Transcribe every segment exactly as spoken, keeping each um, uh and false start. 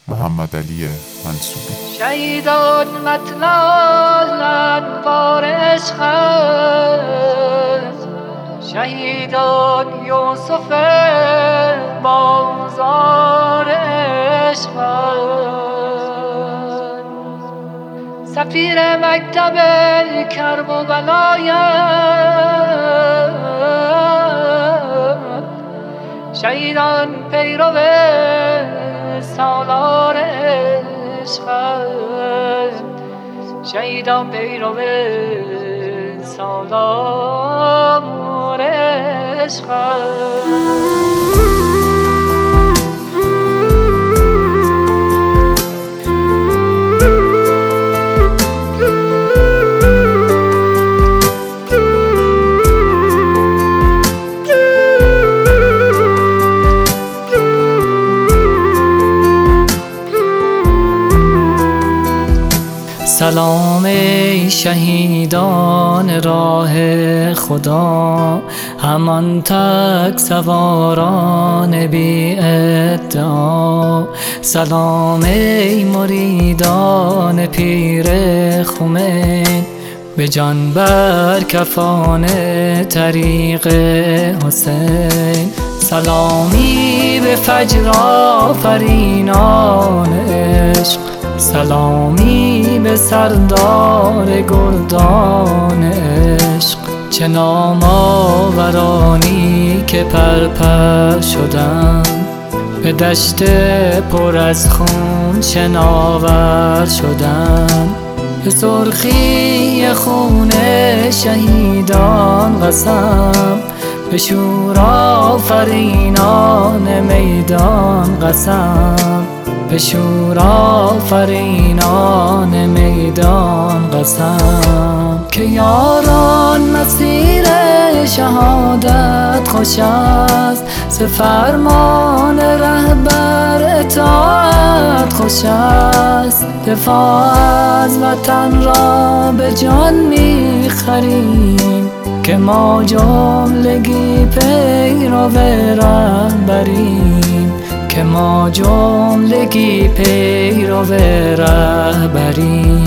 محمد علی منصوری. شهیدان مطلال انوار عشقند، شهیدان یوسف بازار عشقند، سفیر مکتب کرب و بلایند، شهیدان پیرو سالار عشقند، شهیدان پیرو سالار عشقند. سلام ای شهیدان راه خدا، همان تک سواران بی ادعا. سلام ای مریدان پیر خمین، به جان بر کفان طریق حسین. سلامی به فجر آفرینان عشق، سلامی به سردار گردان عشق. چه نام آورانی که پرپر شدند، به دشت پر از خون شناور شدند. به سرخی خون شهیدان قسم، به شور آفرینان میدان قسم، به شور آفرینان میدان قسم. که یاران مسیر شهادت خوش است، ز فرمان رهبر اطاعت خوش است. دفاع از وطن را به جان می‌خریم، که ما جملگی پیرو رهبریم، که ما جملگی پیرو رهبریم.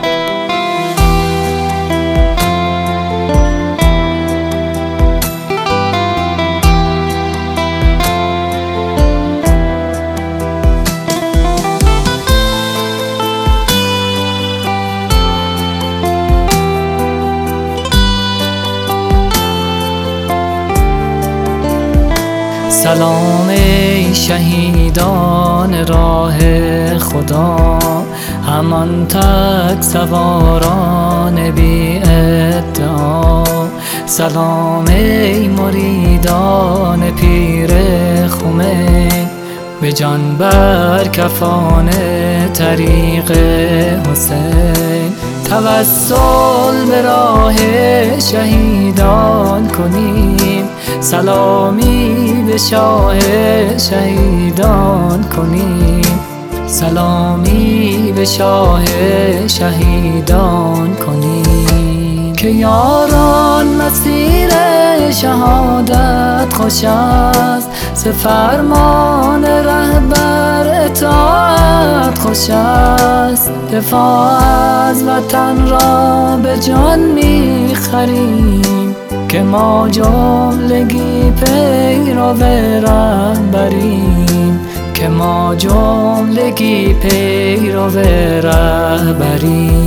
سلام ای شهیدان راه خدا، همان تک سواران بی ادعا. سلام ای مریدان پیر خمین، به جان بر کفان طریق حسین. توسل به راه شهیدان کنیم، سلامی به شاه شهیدان کنیم، سلامی به شاه شهیدان کنیم. که یاران مسیر شهادت خوش است، ز فرمان رهبر اطاعت خوش است. دفاع از وطن را به جان می‌خریم، که ما جملگی پیرو رهبریم، که ما جملگی پیرو رهبریم.